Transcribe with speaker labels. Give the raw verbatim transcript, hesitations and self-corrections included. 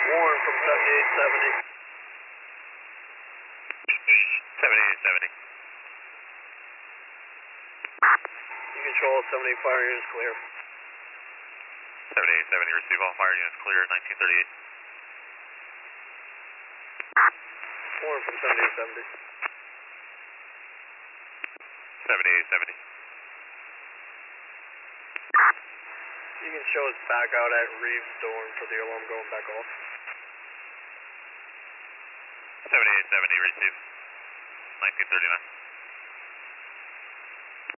Speaker 1: Warren from seventy-eight seventy.
Speaker 2: seventy-eight seventy.
Speaker 1: You control seventy-eight fire units clear.
Speaker 2: seventy-eight seventy, receive all fire units clear, nineteen thirty-eight.
Speaker 1: Warren from seventy-eight seventy.
Speaker 2: seventy-eight seventy.
Speaker 1: You can show us back out at Reeves Dorn for the alarm going back off.
Speaker 2: seventy-eight seventy, receive, nineteen thirty-nine.